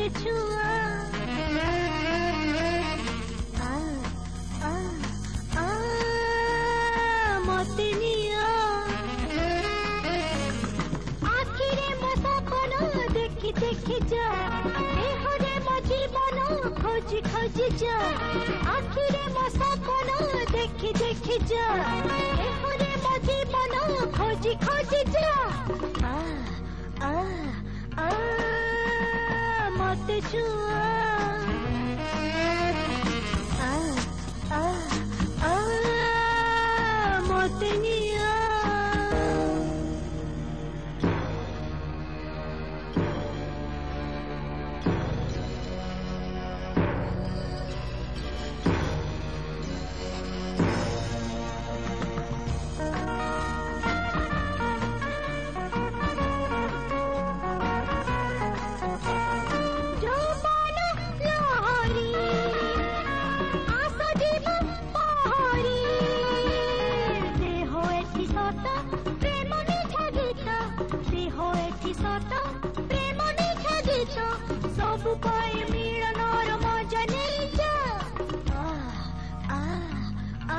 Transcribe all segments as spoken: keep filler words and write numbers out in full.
मते छुआ आ आ आ मते निया आखिरे मो सपन देखि देखि जा देहरे मो जीवन खोजी खोजी जा आखिरे मो सपन देखि देखि जा देहरे मो जीवन खोजी खोजी जा आ आ आ मते छुआ आ आ आ मते निया सब पाए मिलनर मजा नहीं जा आ आ आ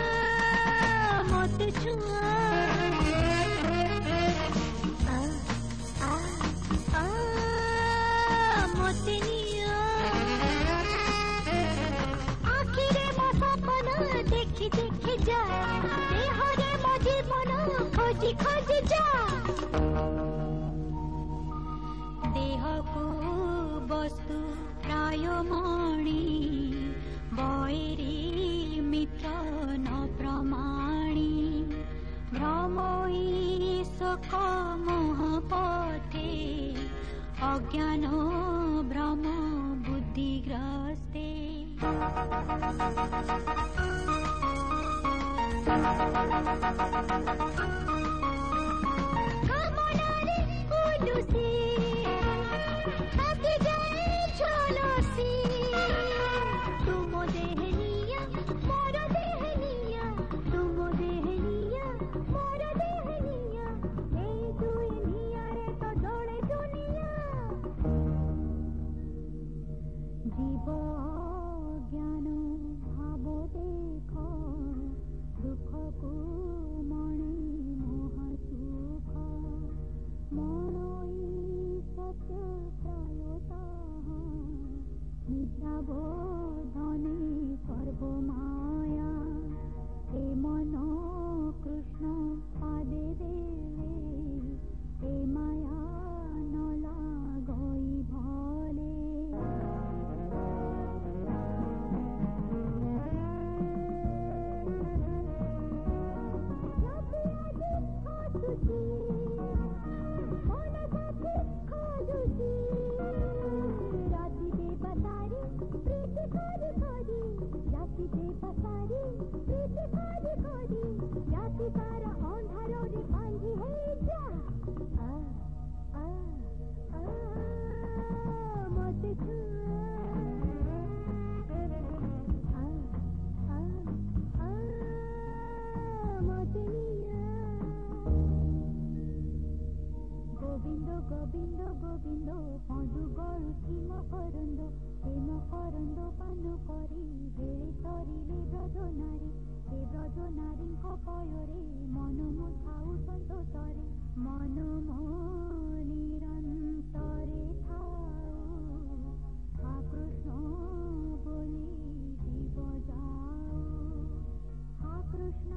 मते छुआ आ आ आ मते निया आखिरे मो सपन देखि देखि जा देहरे मो जीवन खोजी खोजी जा देहको वस्तु प्राय मणि बैरी मित्र न प्रमाणी भ्रमई शोक मोह पथे अज्ञान भ्रम बुद्धिग्रस्ते कामनारे उलुसी गोविंद गोविंद पदु गरुची मकरंद हे मकरंद पान करी बेले तरिले ब्रज नारी हे ब्रज नारी पयरे मन मो थाउ संतोषरे मन मो निरंतरे थाउ हा कृष्ण बोली जीव जाओ हा कृष्ण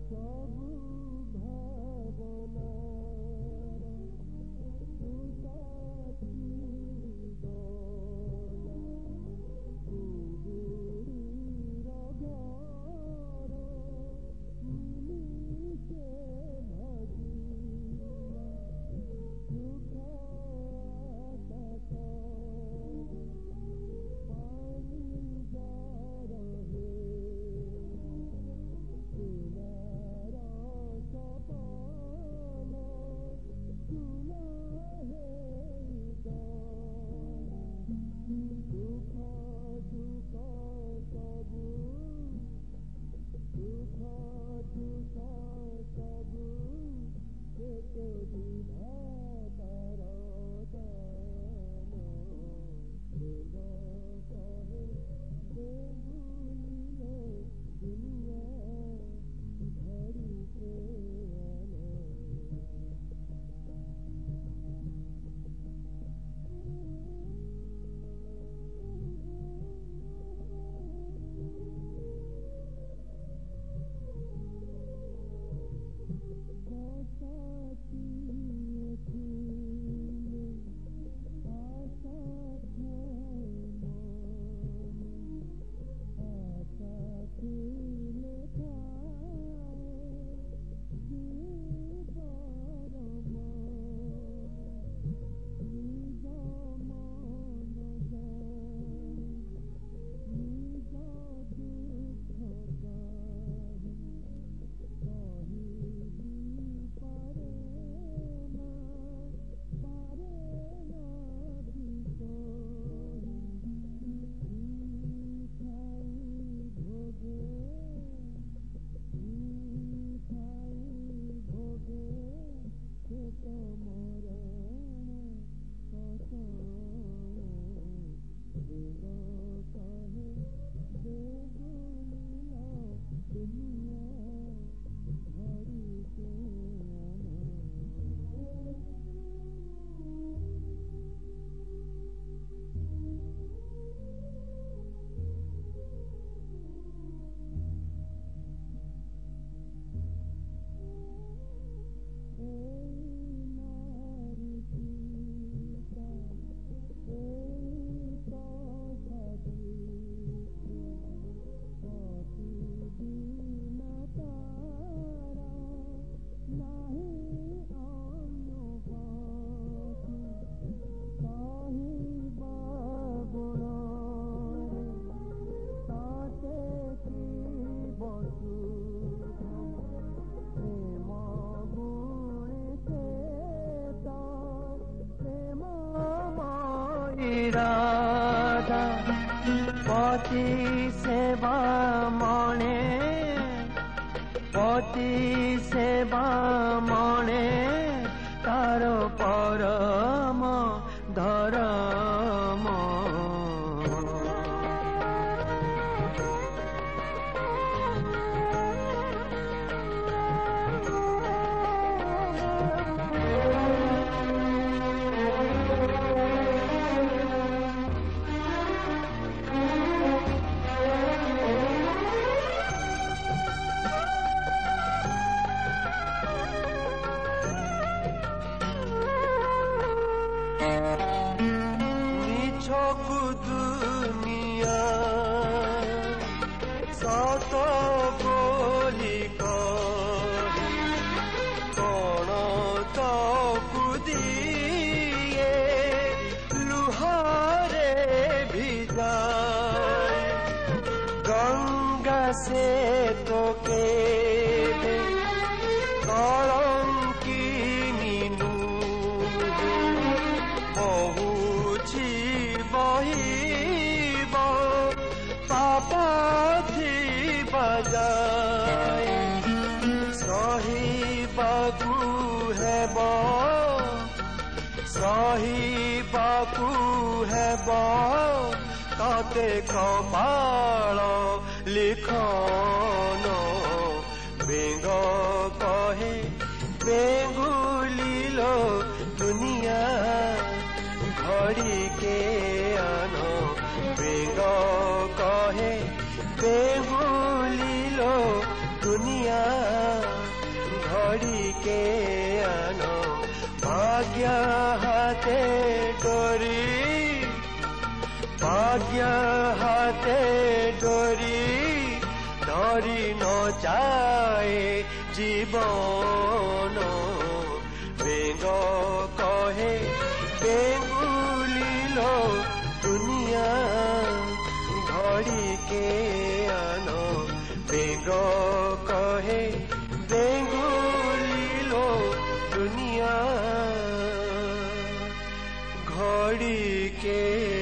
राधा पति सेवा मणे पति सेवा मणे तार परम धर्म दुनिया सत बोली कौन तो दिए लुहारे भिजाए गंगा से तो के कलंकिनी बहुची बहिब पापथि बजाए सहिबाकु हेब सहिबाकु हेब ताते कपाल लिखन बेंग कहे बेंगुलिलो दुनिया घड़ी के आनो बेंग कहे बेंगुलिलो दुनिया घड़ी के आनो भाग्य हाथे डोरी भाग्य हाथे डोरी धरी न जाए जीवन बेंग कहे बेंगुलिलो दुनिया घड़ी के आनो बेंग कहे बेंगुलिलो दुनिया घड़ी के